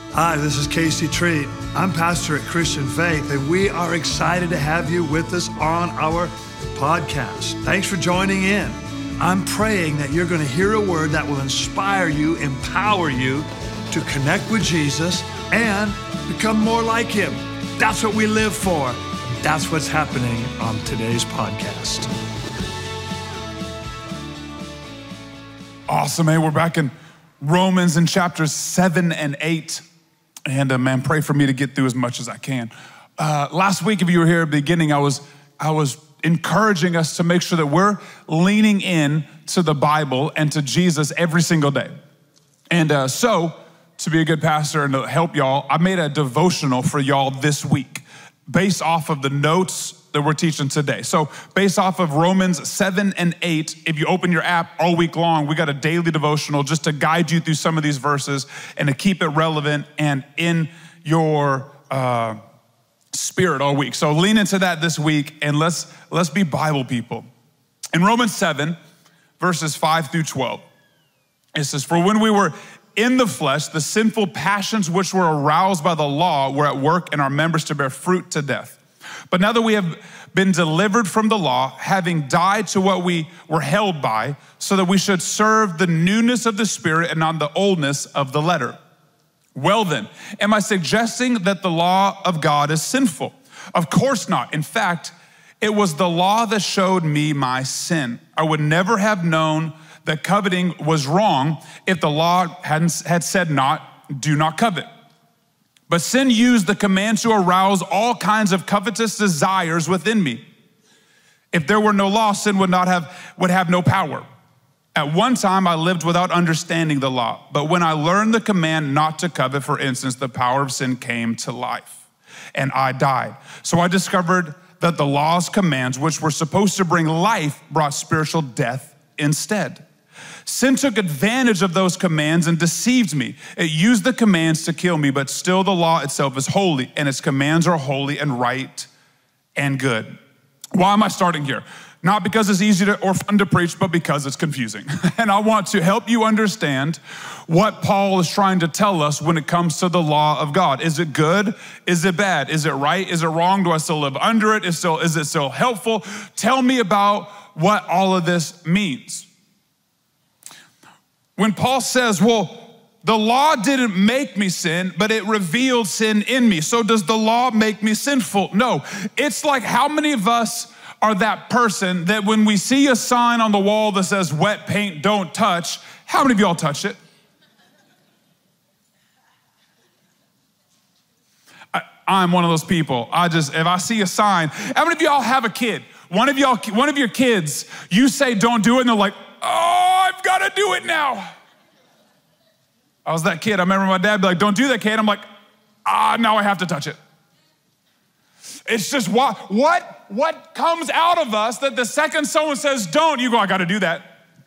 Hi, this is Casey Treat. I'm pastor at Christian Faith, and we are excited to have you with us on our podcast. Thanks for joining in. I'm praying that you're going to hear a word that will inspire you, empower you to connect with Jesus and become more like him. That's what we live for. That's what's happening on today's podcast. Awesome, hey, we're back in Romans in chapters 7 and 8. And man, pray for me to get through as much as I can. Last week, if you were here at the beginning, I was encouraging us to make sure that we're leaning in to the Bible and to Jesus every single day. And so, to be a good pastor and to help y'all, I made a devotional for y'all this week based off of the notes that we're teaching today. So based off of Romans 7 and 8, if you open your app all week long, we got a daily devotional just to guide you through some of these verses and to keep it relevant and in your spirit all week. So lean into that this week and let's be Bible people. In Romans 7, verses 5 through 12, it says, "For when we were in the flesh, the sinful passions which were aroused by the law were at work in our members to bear fruit to death. But now that we have been delivered from the law, having died to what we were held by, so that we should serve the newness of the Spirit and not the oldness of the letter. Well then, am I suggesting that the law of God is sinful? Of course not. In fact, it was the law that showed me my sin. I would never have known that coveting was wrong if the law had said do not covet. But sin used the command to arouse all kinds of covetous desires within me. If there were no law, sin would have no power. At one time, I lived without understanding the law. But when I learned the command not to covet, for instance, the power of sin came to life, and I died. So I discovered that the law's commands, which were supposed to bring life, brought spiritual death instead. Sin took advantage of those commands and deceived me. It used the commands to kill me, but still the law itself is holy, and its commands are holy and right and good." Why am I starting here? Not because it's easy or fun to preach, but because it's confusing. And I want to help you understand what Paul is trying to tell us when it comes to the law of God. Is it good? Is it bad? Is it right? Is it wrong? Do I still live under it? Is it still helpful? Tell me about what all of this means. When Paul says, well, the law didn't make me sin, but it revealed sin in me. So does the law make me sinful? No. It's like, how many of us are that person that when we see a sign on the wall that says wet paint don't touch, how many of y'all touch it? I'm one of those people. If I see a sign, how many of y'all have a kid? One of your kids, you say don't do it, and they're like, oh, I've got to do it now. I was that kid. I remember my dad be like, don't do that, kid. I'm like, now I have to touch it. It's just what comes out of us that the second someone says don't, you go, I got to do that.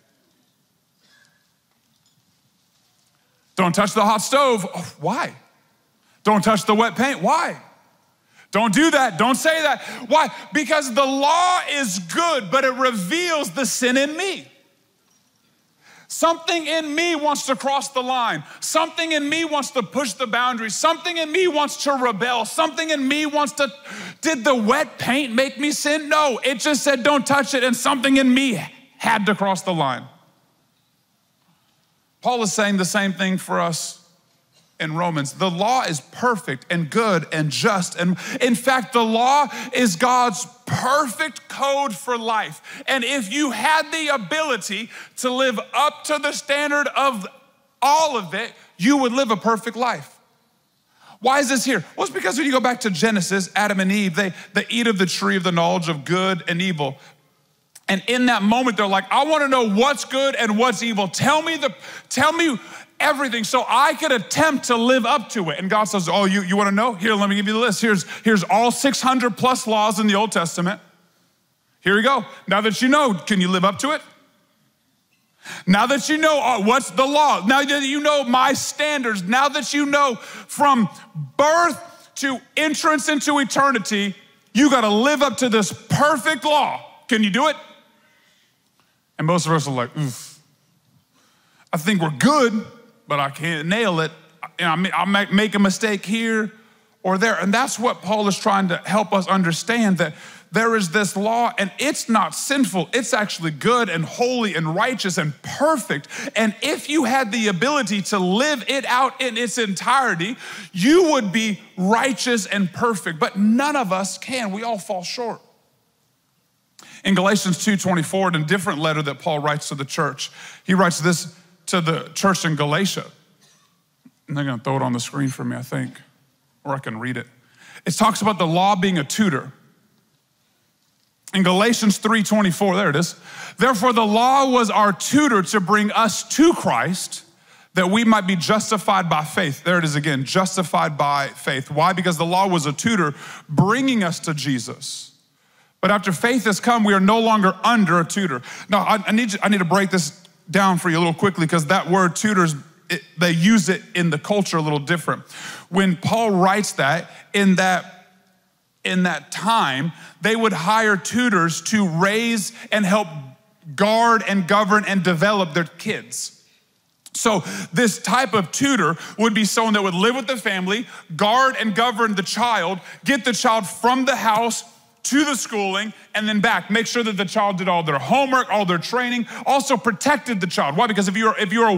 Don't touch the hot stove. Oh, why? Don't touch the wet paint. Why? Don't do that. Don't say that. Why? Because the law is good, but it reveals the sin in me. Something in me wants to cross the line. Something in me wants to push the boundaries. Something in me wants to rebel. Something in me wants to, did the wet paint make me sin? No, it just said don't touch it, and something in me had to cross the line. Paul is saying the same thing for us in Romans. The law is perfect and good and just. And in fact, the law is God's perfect code for life. And if you had the ability to live up to the standard of all of it, you would live a perfect life. Why is this here? Well, it's because when you go back to Genesis, Adam and Eve, they eat of the tree of the knowledge of good and evil. And in that moment, they're like, I want to know what's good and what's evil. Tell me everything so I could attempt to live up to it. And God says, oh, you want to know? Here, let me give you the list. Here's all 600 plus laws in the Old Testament. Here we go. Now that you know, can you live up to it? Now that you know what's the law, now that you know my standards, now that you know from birth to entrance into eternity, you got to live up to this perfect law. Can you do it? And most of us are like, oof. I think we're good, but I can't nail it. I'll make a mistake here or there. And that's what Paul is trying to help us understand, that there is this law and it's not sinful. It's actually good and holy and righteous and perfect. And if you had the ability to live it out in its entirety, you would be righteous and perfect. But none of us can. We all fall short. In Galatians 2:24, in a different letter that Paul writes to the church, he writes this to the church in Galatia. And they're going to throw it on the screen for me, I think, or I can read it. It talks about the law being a tutor. In Galatians 3:24, there it is. Therefore, the law was our tutor to bring us to Christ, that we might be justified by faith. There it is again, justified by faith. Why? Because the law was a tutor bringing us to Jesus. But after faith has come, we are no longer under a tutor. Now, I need to break this down for you a little quickly, because that word tutors, they use it in the culture a little different. When Paul writes that, in that time, they would hire tutors to raise and help guard and govern and develop their kids. So this type of tutor would be someone that would live with the family, guard and govern the child, get the child from the house to the schooling, and then back. Make sure that the child did all their homework, all their training, also protected the child. Why? Because if you're a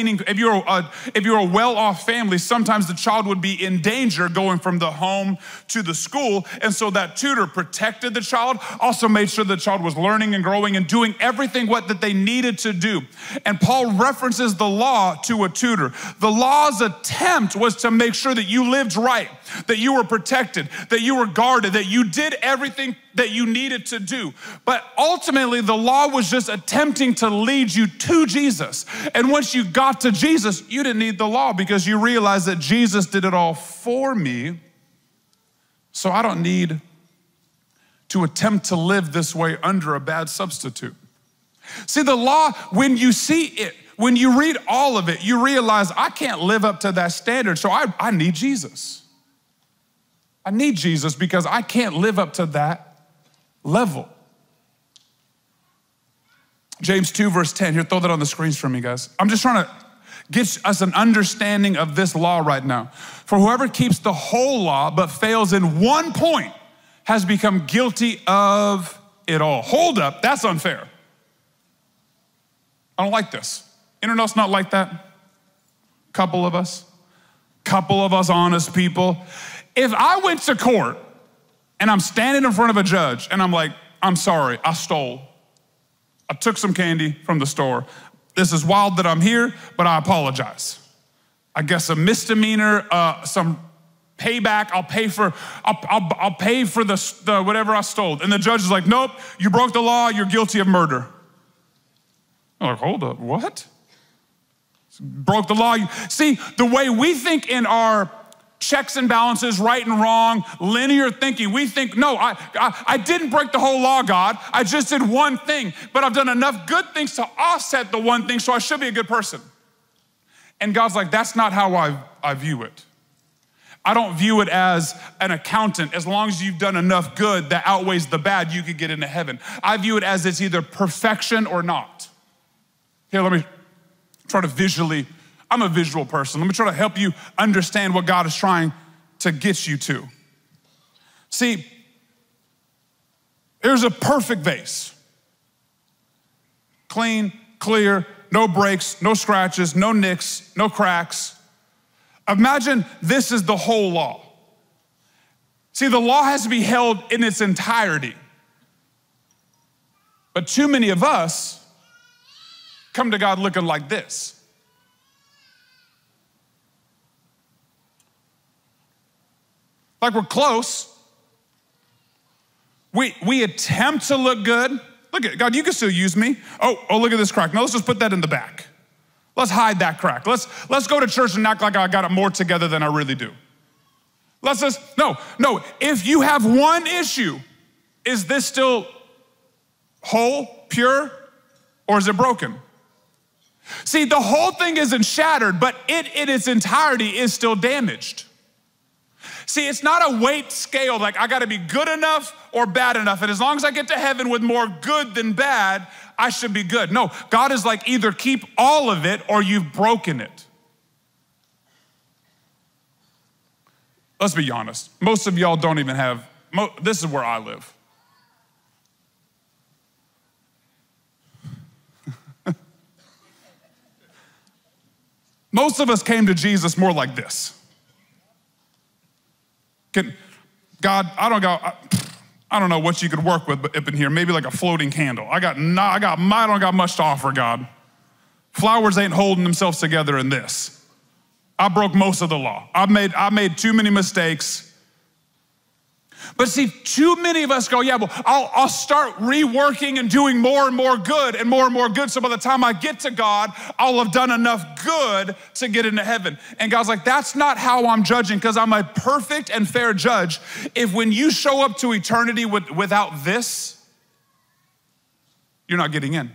well-off family, sometimes the child would be in danger going from the home to the school. And so that tutor protected the child, also made sure the child was learning and growing and doing everything that they needed to do. And Paul references the law to a tutor. The law's attempt was to make sure that you lived right, that you were protected, that you were guarded, that you did everything that you needed to do. But ultimately, the law was just attempting to lead you to Jesus. And once you got to Jesus, you didn't need the law, because you realized that Jesus did it all for me. So I don't need to attempt to live this way under a bad substitute. See, the law, when you see it, when you read all of it, you realize I can't live up to that standard. So I need Jesus. I need Jesus because I can't live up to that level. James 2 verse 10, here, throw that on the screens for me, guys. I'm just trying to get us an understanding of this law right now. For whoever keeps the whole law but fails in one point has become guilty of it all. Hold up, that's unfair. I don't like this. Anyone else not like that? Couple of us honest people. If I went to court and I'm standing in front of a judge and I'm like, I'm sorry, I stole. I took some candy from the store. This is wild that I'm here, but I apologize. I guess a misdemeanor, some payback. I'll pay for the whatever I stole. And the judge is like, nope, you broke the law. You're guilty of murder. I'm like, hold up, what? Broke the law. See, the way we think in our checks and balances, right and wrong, linear thinking. We think, no, I didn't break the whole law, God. I just did one thing, but I've done enough good things to offset the one thing, so I should be a good person. And God's like, that's not how I view it. I don't view it as an accountant. As long as you've done enough good that outweighs the bad, you could get into heaven. I view it as it's either perfection or not. Here, let me try to visually, I'm a visual person. Let me try to help you understand what God is trying to get you to. See, here's a perfect vase. Clean, clear, no breaks, no scratches, no nicks, no cracks. Imagine this is the whole law. See, the law has to be held in its entirety. But too many of us come to God looking like this. Like we're close. We attempt to look good. Look at God, you can still use me. Oh, look at this crack. No, let's just put that in the back. Let's hide that crack. Let's go to church and act like I got it more together than I really do. No. If you have one issue, is this still whole, pure, or is it broken? See, the whole thing isn't shattered, but it in its entirety is still damaged. See, it's not a weight scale, like I gotta be good enough or bad enough. And as long as I get to heaven with more good than bad, I should be good. No, God is like either keep all of it or you've broken it. Let's be honest. Most of y'all don't even have, this is where I live. Most of us came to Jesus more like this. God, I don't know what you could work with up in here. Maybe like a floating candle. I don't got much to offer, God. Flowers ain't holding themselves together in this. I broke most of the law. I made too many mistakes. But see, too many of us go, yeah, well, I'll start reworking and doing more and more good and more good. So by the time I get to God, I'll have done enough good to get into heaven. And God's like, that's not how I'm judging, because I'm a perfect and fair judge. If when you show up to eternity without this, you're not getting in.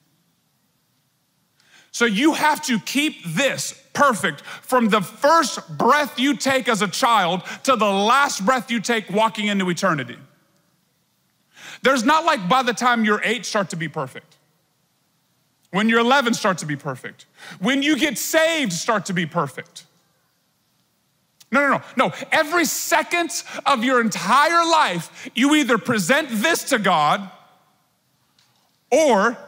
So you have to keep this perfect from the first breath you take as a child to the last breath you take walking into eternity. There's not like by the time you're 8, start to be perfect. When you're 11, start to be perfect. When you get saved, start to be perfect. No. Every second of your entire life, you either present this to God or,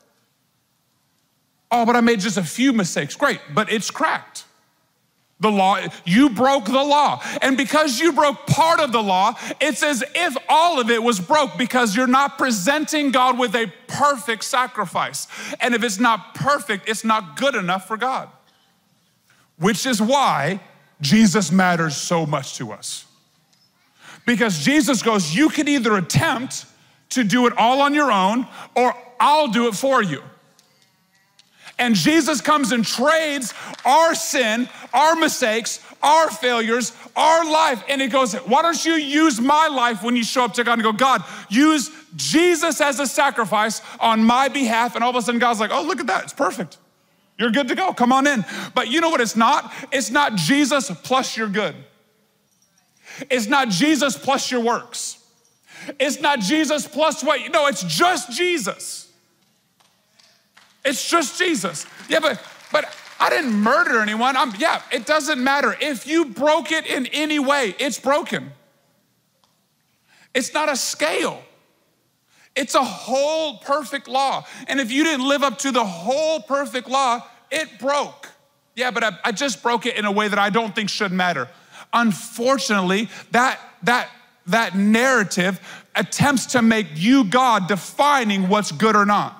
oh, but I made just a few mistakes. Great, but it's cracked. The law, you broke the law. And because you broke part of the law, it's as if all of it was broke, because you're not presenting God with a perfect sacrifice. And if it's not perfect, it's not good enough for God. Which is why Jesus matters so much to us. Because Jesus goes, you can either attempt to do it all on your own, or I'll do it for you. And Jesus comes and trades our sin, our mistakes, our failures, our life. And he goes, why don't you use my life when you show up to God and go, God, use Jesus as a sacrifice on my behalf. And all of a sudden God's like, oh, look at that, it's perfect. You're good to go, come on in. But you know what it's not? It's not Jesus plus you're good. It's not Jesus plus your works. It's not Jesus plus what, no, it's just Jesus. It's just Jesus. Yeah, but I didn't murder anyone. It doesn't matter. If you broke it in any way, it's broken. It's not a scale. It's a whole perfect law. And if you didn't live up to the whole perfect law, it broke. Yeah, but I just broke it in a way that I don't think should matter. Unfortunately, that narrative attempts to make you God defining what's good or not.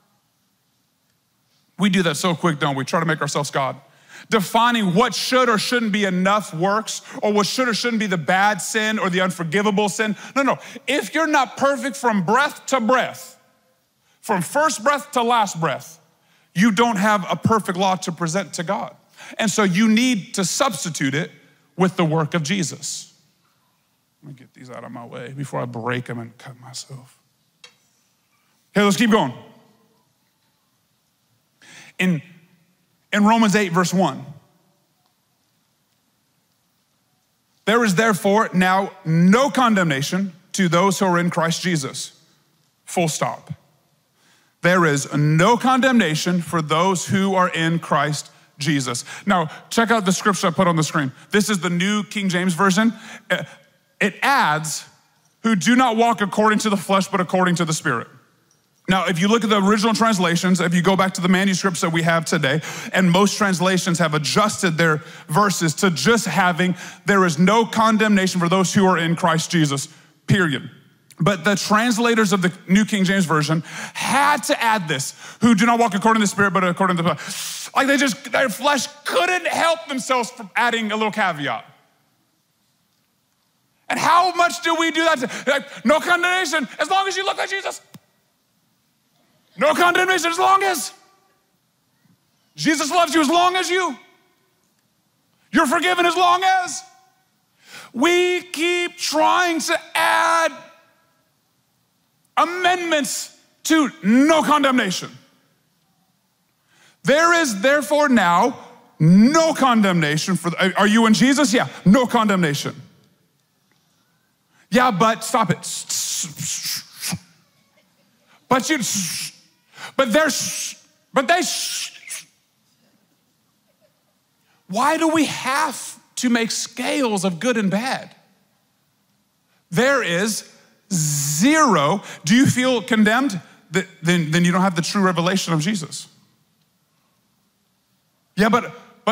We do that so quick, don't we? Try to make ourselves God. Defining what should or shouldn't be enough works, or what should or shouldn't be the bad sin or the unforgivable sin. No. If you're not perfect from breath to breath, from first breath to last breath, you don't have a perfect law to present to God. And so you need to substitute it with the work of Jesus. Let me get these out of my way before I break them and cut myself. Okay, let's keep going. In Romans 8, verse 1, there is therefore now no condemnation to those who are in Christ Jesus. Full stop. There is no condemnation for those who are in Christ Jesus. Now, check out the scripture I put on the screen. This is the New King James Version. It adds, who do not walk according to the flesh, but according to the Spirit. Now, if you look at the original translations, if you go back to the manuscripts that we have today, and most translations have adjusted their verses to just having, there is no condemnation for those who are in Christ Jesus, period. But the translators of the New King James Version had to add this, who do not walk according to the Spirit, but according to the flesh. Like their flesh couldn't help themselves from adding a little caveat. And how much do we do that? Like, no condemnation, as long as you look like Jesus. No condemnation as long as Jesus loves you, as long as you're forgiven, as long as. We keep trying to add amendments to no condemnation. There is therefore now no condemnation for, are you in Jesus? Yeah, no condemnation. Yeah, but stop it. Why do we have to make scales of good and bad. There is zero. Do you feel condemned? Then you don't have the true revelation of Jesus. Yeah, but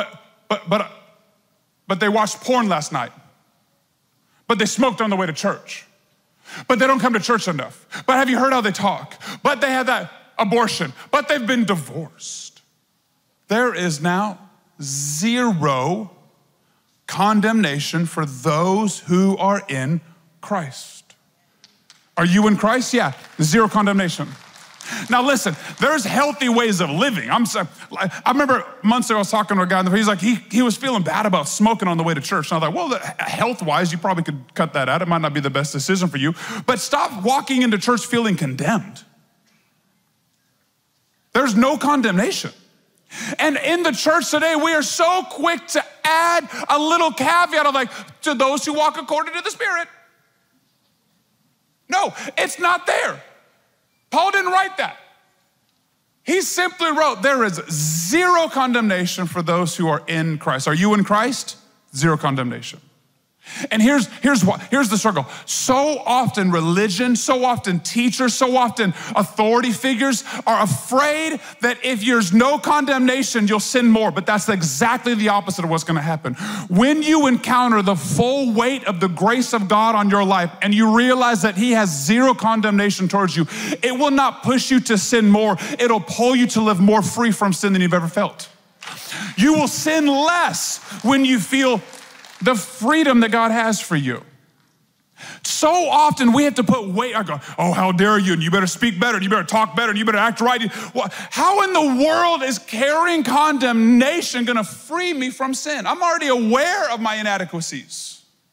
they watched porn last night. But they smoked on the way to church. But they don't come to church enough. But have you heard how they talk? But they had that abortion. But they've been divorced. There is now zero condemnation for those who are in Christ. Are you in Christ? Yeah, zero condemnation. Now listen, there's healthy ways of living. I remember months ago I was talking to a guy, and he's like, he was feeling bad about smoking on the way to church. And I was like, well, health-wise, you probably could cut that out. It might not be the best decision for you, but stop walking into church feeling condemned. There's no condemnation. And in the church today, we are so quick to add a little caveat of like, to those who walk according to the Spirit. No, it's not there. Paul didn't write that. He simply wrote, there is zero condemnation for those who are in Christ. Are you in Christ? Zero condemnation. And here's the struggle. So often religion, so often teachers, so often authority figures are afraid that if there's no condemnation, you'll sin more. But that's exactly the opposite of what's going to happen. When you encounter the full weight of the grace of God on your life and you realize that He has zero condemnation towards you, it will not push you to sin more. It'll pull you to live more free from sin than you've ever felt. You will sin less when you feel the freedom that God has for you. So often we have to put weight. I go, oh, how dare you? And you better speak better, and you better talk better, and you better act right. Well, how in the world is carrying condemnation going to free me from sin? I'm already aware of my inadequacies.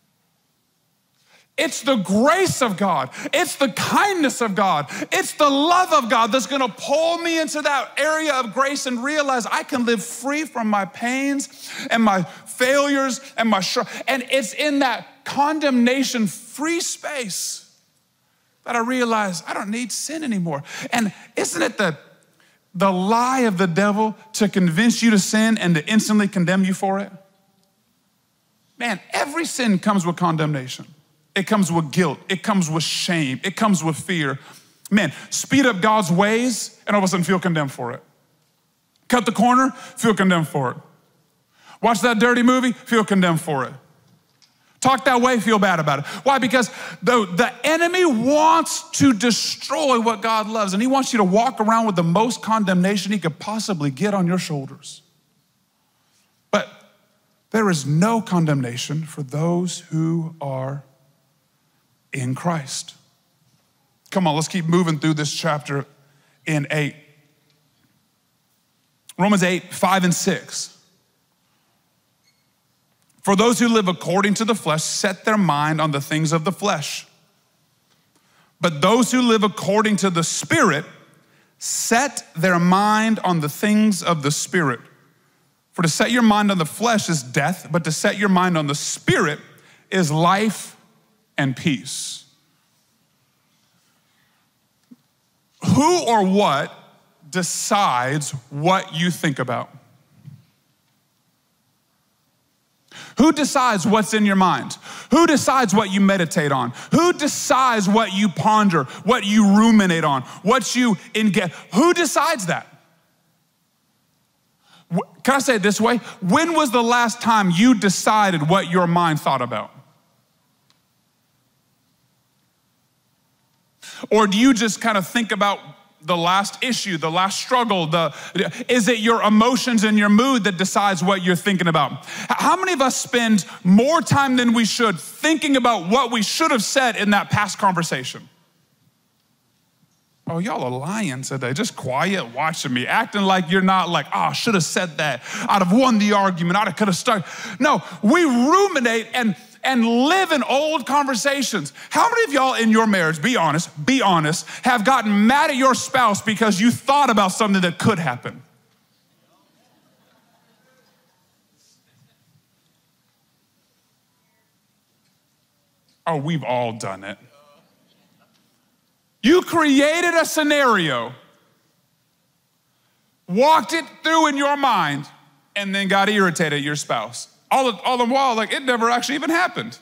It's the grace of God. It's the kindness of God. It's the love of God that's going to pull me into that area of grace and realize I can live free from my pains and my failures and and it's in that condemnation-free space that I realize I don't need sin anymore. And isn't it the lie of the devil to convince you to sin and to instantly condemn you for it? Man, every sin comes with condemnation. It comes with guilt. It comes with shame. It comes with fear. Man, speed up God's ways and all of a sudden feel condemned for it. Cut the corner, feel condemned for it. Watch that dirty movie, feel condemned for it. Talk that way, feel bad about it. Why? Because the enemy wants to destroy what God loves, and he wants you to walk around with the most condemnation he could possibly get on your shoulders. But there is no condemnation for those who are in Christ. Come on, let's keep moving through this chapter in 8. Romans 8, 5 and 6. For those who live according to the flesh set their mind on the things of the flesh. But those who live according to the Spirit set their mind on the things of the Spirit. For to set your mind on the flesh is death, but to set your mind on the Spirit is life and peace. Who or what decides what you think about? Who decides what's in your mind? Who decides what you meditate on? Who decides what you ponder, what you ruminate on, what you engage? Who decides that? Can I say it this way? When was the last time you decided what your mind thought about? Or do you just kind of think about the last issue, the last struggle? Is it your emotions and your mood that decides what you're thinking about? How many of us spend more time than we should thinking about what we should have said in that past conversation? Oh, y'all are lying today, just quiet watching me, acting like you're not like, I should have said that. I'd have won the argument, I could have started. No, we ruminate and live in old conversations. How many of y'all in your marriage, be honest, have gotten mad at your spouse because you thought about something that could happen? Oh, we've all done it. You created a scenario, walked it through in your mind, and then got irritated at your spouse. all the while, like it never actually even happened.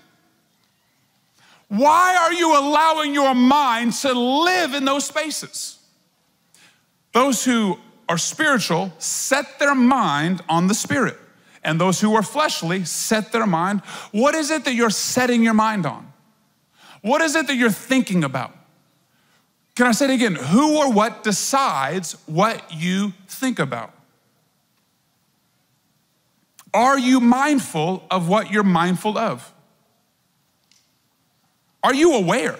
Why are you allowing your mind to live in those spaces? Those who are spiritual set their mind on the Spirit, and those who are fleshly set their mind. What is it that you're setting your mind on? What is it that you're thinking about? Can I say it again? Who or what decides what you think about? Are you mindful of what you're mindful of? Are you aware?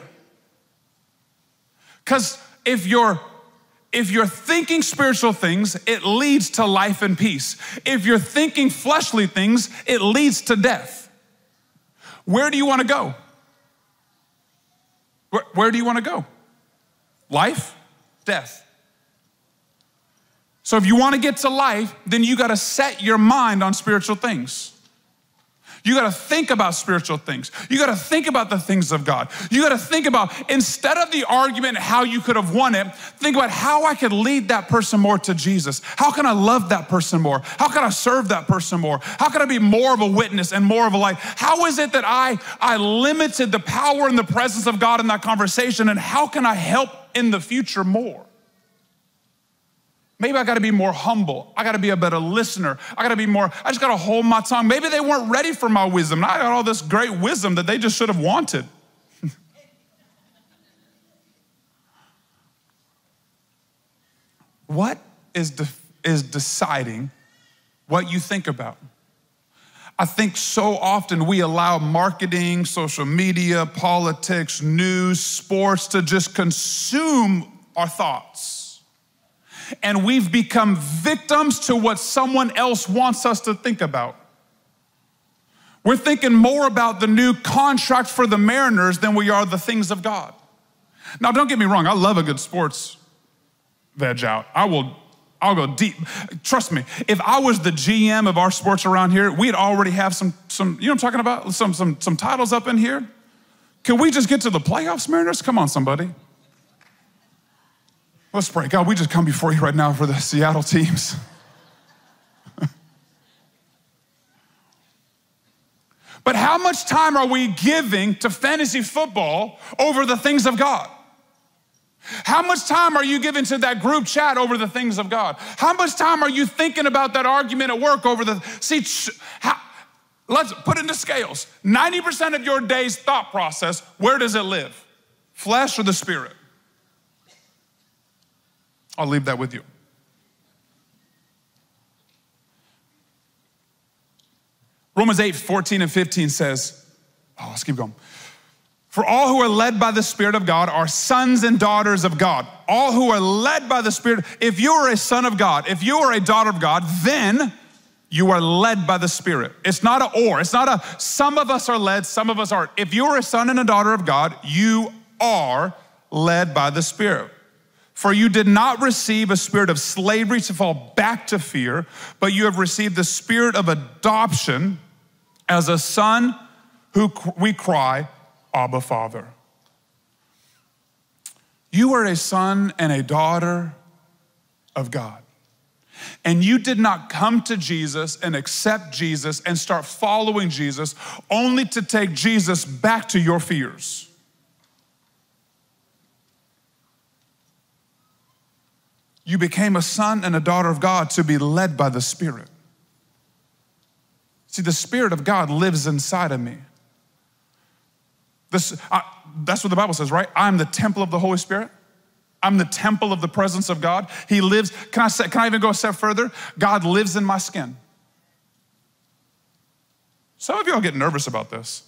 Because if you're thinking spiritual things, it leads to life and peace. If you're thinking fleshly things, it leads to death. Where do you want to go? Where do you want to go? Life, death. So if you want to get to life, then you got to set your mind on spiritual things. You got to think about spiritual things. You got to think about the things of God. You got to think about, instead of the argument how you could have won it, think about how I could lead that person more to Jesus. How can I love that person more? How can I serve that person more? How can I be more of a witness and more of a light? How is it that I limited the power and the presence of God in that conversation, and how can I help in the future more? Maybe I got to be more humble. I got to be a better listener. I just got to hold my tongue. Maybe they weren't ready for my wisdom. I got all this great wisdom that they just should have wanted. What is deciding what you think about? I think so often we allow marketing, social media, politics, news, sports to just consume our thoughts. And we've become victims to what someone else wants us to think about. We're thinking more about the new contract for the Mariners than we are the things of God. Now, don't get me wrong. I love a good sports veg out. I'll go deep. Trust me, if I was the GM of our sports around here, we'd already have some you know what I'm talking about? Some titles up in here. Can we just get to the playoffs, Mariners? Come on, somebody. Let's pray. God, we just come before you right now for the Seattle teams. But how much time are we giving to fantasy football over the things of God? How much time are you giving to that group chat over the things of God? How much time are you thinking about that argument at work over the, let's put it into scales. 90% of your day's thought process, where does it live? Flesh or the Spirit? I'll leave that with you. Romans 8:14 and 15 says, let's keep going. For all who are led by the Spirit of God are sons and daughters of God. All who are led by the Spirit, if you are a son of God, if you are a daughter of God, then you are led by the Spirit. It's not an or. It's not a some of us are led, some of us aren't. If you are a son and a daughter of God, you are led by the Spirit. For you did not receive a spirit of slavery to fall back to fear, but you have received the spirit of adoption as a son who we cry, Abba, Father. You are a son and a daughter of God. And you did not come to Jesus and accept Jesus and start following Jesus only to take Jesus back to your fears. You became a son and a daughter of God to be led by the Spirit. See, the Spirit of God lives inside of me. That's what the Bible says, right? I'm the temple of the Holy Spirit. I'm the temple of the presence of God. He lives. Can I even go a step further? God lives in my skin. Some of y'all get nervous about this.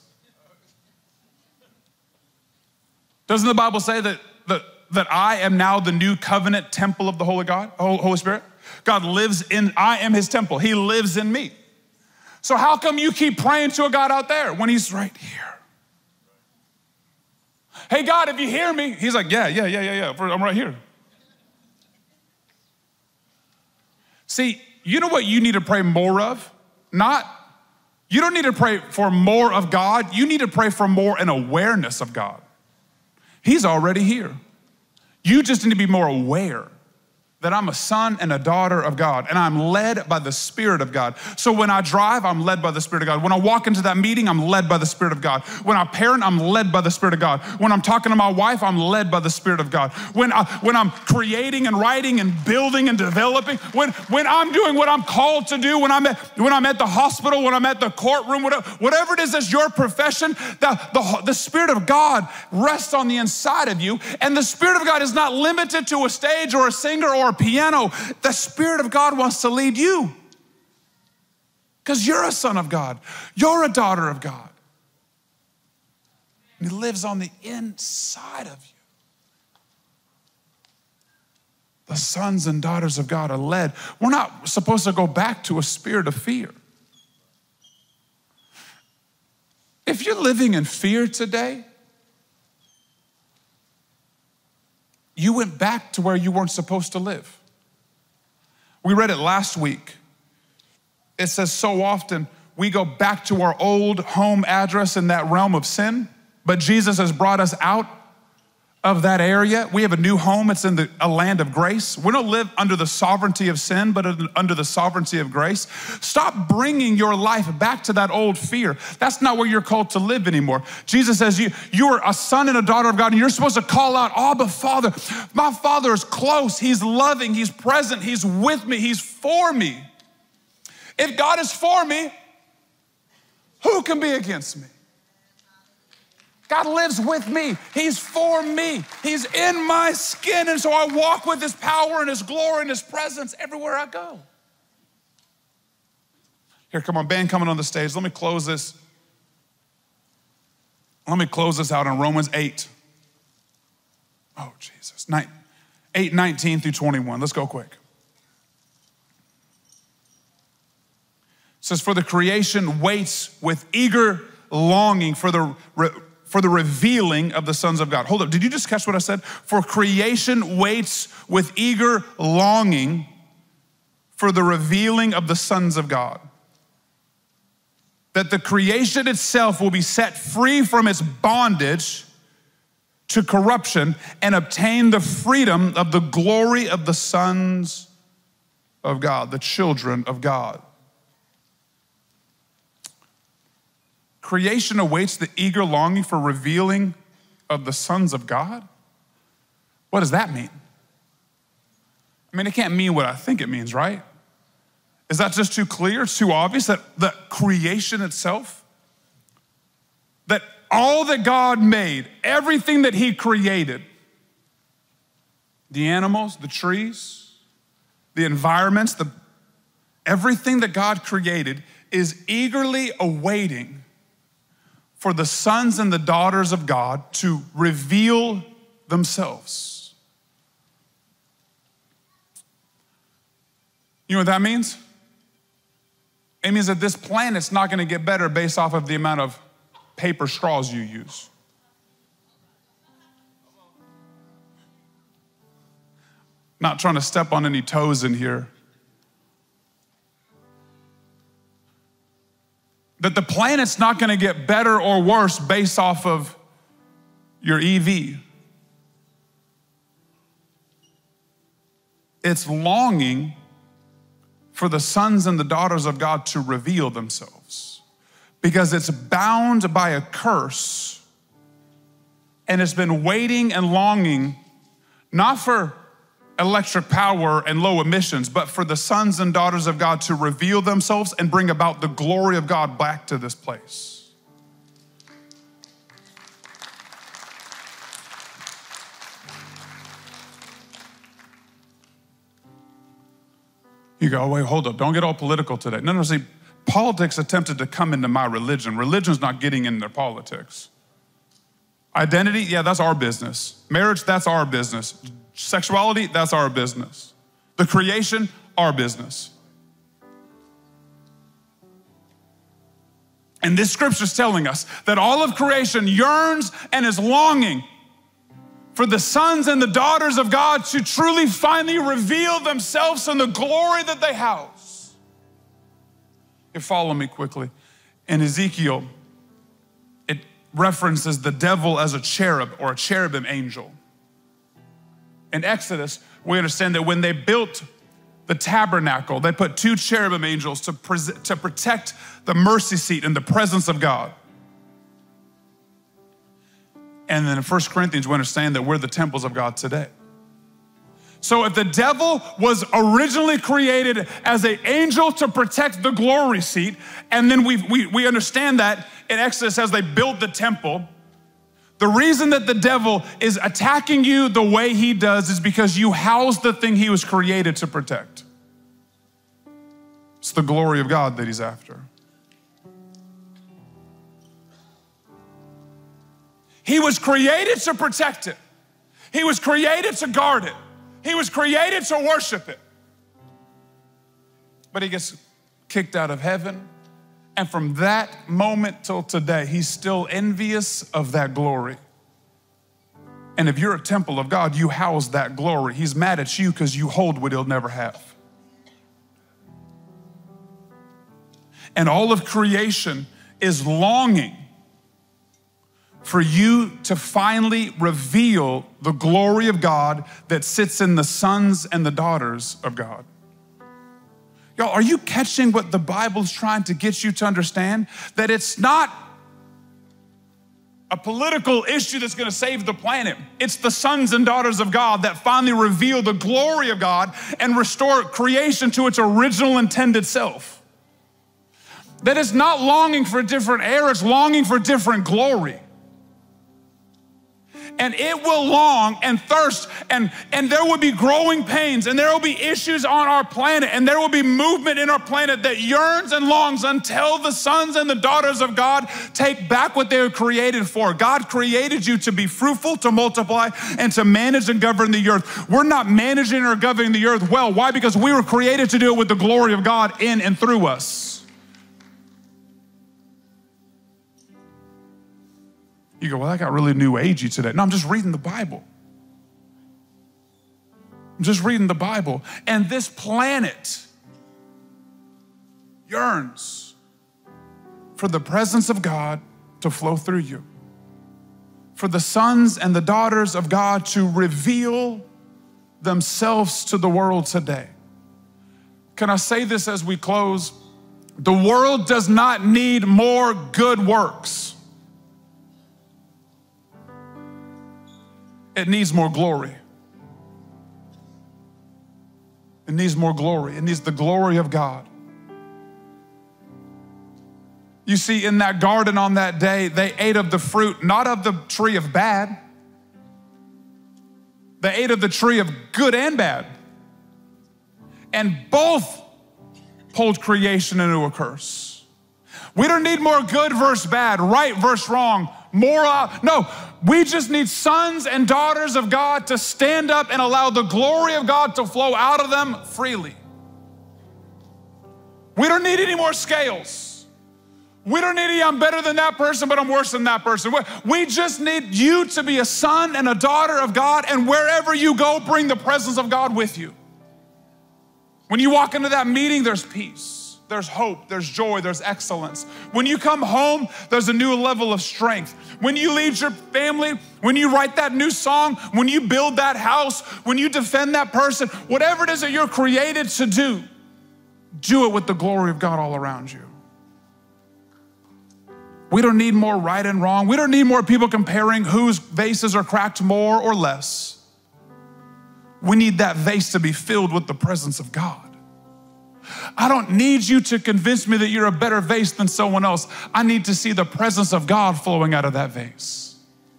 Doesn't the Bible say that I am now the new covenant temple of the Holy Spirit? God lives in, I am his temple. He lives in me. So how come you keep praying to a God out there when he's right here? Hey God, if you hear me, he's like, yeah, I'm right here. See, you know what you need to pray more of? You don't need to pray for more of God. You need to pray for more an awareness of God. He's already here. You just need to be more aware. that I'm a son and a daughter of God, and I'm led by the Spirit of God. So when I drive, I'm led by the Spirit of God. When I walk into that meeting, I'm led by the Spirit of God. When I parent, I'm led by the Spirit of God. When I'm talking to my wife, I'm led by the Spirit of God. When I'm creating and writing and building and developing, when I'm doing what I'm called to do, when I'm at the hospital, when I'm at the courtroom, whatever it is that's your profession, the Spirit of God rests on the inside of you, and the Spirit of God is not limited to a stage or a singer or a piano. The Spirit of God wants to lead you because you're a son of God. You're a daughter of God. And He lives on the inside of you. The sons and daughters of God are led. We're not supposed to go back to a spirit of fear. If you're living in fear today, you went back to where you weren't supposed to live. We read it last week. It says so often we go back to our old home address in that realm of sin, but Jesus has brought us out of that area. We have a new home. It's in a land of grace. We don't live under the sovereignty of sin, but under the sovereignty of grace. Stop bringing your life back to that old fear. That's not where you're called to live anymore. Jesus says you are a son and a daughter of God, and you're supposed to call out, Abba, Father. My Father is close. He's loving. He's present. He's with me. He's for me. If God is for me, who can be against me? God lives with me. He's for me. He's in my skin. And so I walk with His power and His glory and His presence everywhere I go. Here, come on, band coming on the stage. Let me close this. Let me close this out in Romans 8. Oh, Jesus. 8:19 through 21. Let's go quick. It says, for the creation waits with eager longing for the revealing of the sons of God. Hold up, did you just catch what I said? For creation waits with eager longing for the revealing of the sons of God. That the creation itself will be set free from its bondage to corruption and obtain the freedom of the glory of the sons of God, the children of God. Creation awaits the eager longing for revealing of the sons of God? What does that mean? I mean, it can't mean what I think it means, right? Is that just too clear? It's too obvious that the creation itself, that all that God made, everything that He created, the animals, the trees, the environments, everything that God created is eagerly awaiting for the sons and the daughters of God to reveal themselves. You know what that means? It means that this planet's not gonna get better based off of the amount of paper straws you use. Not trying to step on any toes in here. That the planet's not gonna get better or worse based off of your EV. It's longing for the sons and the daughters of God to reveal themselves because it's bound by a curse and it's been waiting and longing not for electric power and low emissions, but for the sons and daughters of God to reveal themselves and bring about the glory of God back to this place. You go, oh, wait, hold up, don't get all political today. No, see, politics attempted to come into my religion. Religion's not getting into politics. Identity, yeah, that's our business. Marriage, that's our business. Sexuality, that's our business. The creation, our business. And this scripture's telling us that all of creation yearns and is longing for the sons and the daughters of God to truly finally reveal themselves in the glory that they house. You follow me quickly. In Ezekiel, it references the devil as a cherub or a cherubim angel. In Exodus, we understand that when they built the tabernacle, they put 2 cherubim angels to protect the mercy seat in the presence of God. And then in 1 Corinthians, we understand that we're the temples of God today. So if the devil was originally created as an angel to protect the glory seat, and then we understand that in Exodus as they built the temple, the reason that the devil is attacking you the way he does is because you house the thing he was created to protect. It's the glory of God that he's after. He was created to protect it. He was created to guard it. He was created to worship it. But he gets kicked out of heaven. And from that moment till today, he's still envious of that glory. And if you're a temple of God, you house that glory. He's mad at you because you hold what he'll never have. And all of creation is longing for you to finally reveal the glory of God that sits in the sons and the daughters of God. Y'all, are you catching what the Bible's trying to get you to understand? That it's not a political issue that's gonna save the planet. It's the sons and daughters of God that finally reveal the glory of God and restore creation to its original intended self. That it's not longing for a different era, it's longing for different glory. And it will long and thirst, and there will be growing pains, and there will be issues on our planet, and there will be movement in our planet that yearns and longs until the sons and the daughters of God take back what they were created for. God created you to be fruitful, to multiply, and to manage and govern the earth. We're not managing or governing the earth well. Why? Because we were created to do it with the glory of God in and through us. You go, well, that got really new agey today. No, I'm just reading the Bible. I'm just reading the Bible. And this planet yearns for the presence of God to flow through you, for the sons and the daughters of God to reveal themselves to the world today. Can I say this as we close? The world does not need more good works. It needs more glory. It needs more glory. It needs the glory of God. You see, in that garden on that day, they ate of the fruit, not of the tree of bad. They ate of the tree of good and bad. And both pulled creation into a curse. We don't need more good versus bad, right versus wrong, no, we just need sons and daughters of God to stand up and allow the glory of God to flow out of them freely. We don't need any more scales. We don't need any, I'm better than that person, but I'm worse than that person. We just need you to be a son and a daughter of God, and wherever you go, bring the presence of God with you. When you walk into that meeting, there's peace. There's hope, there's joy, there's excellence. When you come home, there's a new level of strength. When you lead your family, when you write that new song, when you build that house, when you defend that person, whatever it is that you're created to do it with the glory of God all around you. We don't need more right and wrong. We don't need more people comparing whose vases are cracked more or less. We need that vase to be filled with the presence of God. I don't need you to convince me that you're a better vase than someone else. I need to see the presence of God flowing out of that vase.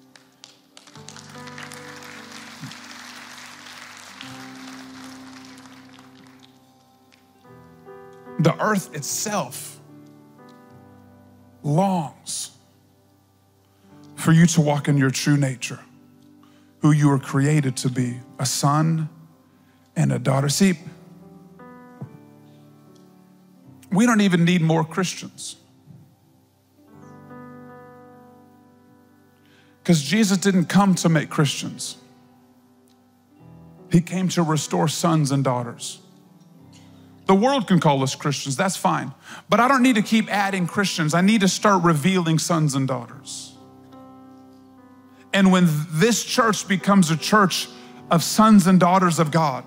The earth itself longs for you to walk in your true nature, who you were created to be, a son and a daughter. See, we don't even need more Christians. Because Jesus didn't come to make Christians. He came to restore sons and daughters. The world can call us Christians, that's fine. But I don't need to keep adding Christians. I need to start revealing sons and daughters. And when this church becomes a church of sons and daughters of God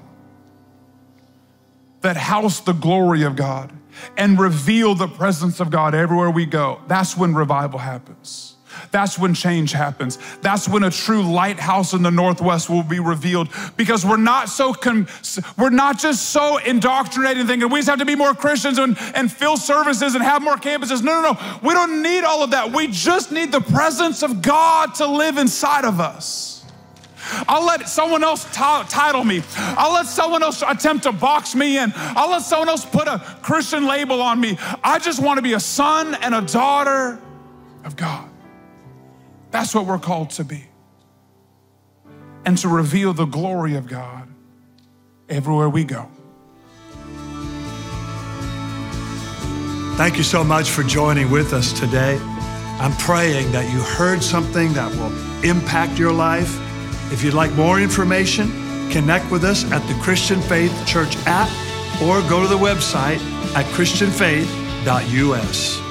that house the glory of God and reveal the presence of God everywhere we go. That's when revival happens. That's when change happens. That's when a true lighthouse in the Northwest will be revealed, because we're not just so indoctrinated thinking we just have to be more Christians and fill services and have more campuses. No. We don't need all of that. We just need the presence of God to live inside of us. I'll let someone else title me. I'll let someone else attempt to box me in. I'll let someone else put a Christian label on me. I just want to be a son and a daughter of God. That's what we're called to be. And to reveal the glory of God everywhere we go. Thank you so much for joining with us today. I'm praying that you heard something that will impact your life. If you'd like more information, connect with us at the Christian Faith Church app or go to the website at christianfaith.us.